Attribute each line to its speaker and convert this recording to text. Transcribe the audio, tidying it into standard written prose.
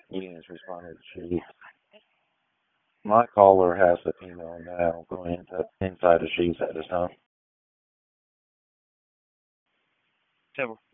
Speaker 1: Yes, responded she. My caller has the female now going inside the she's at this time.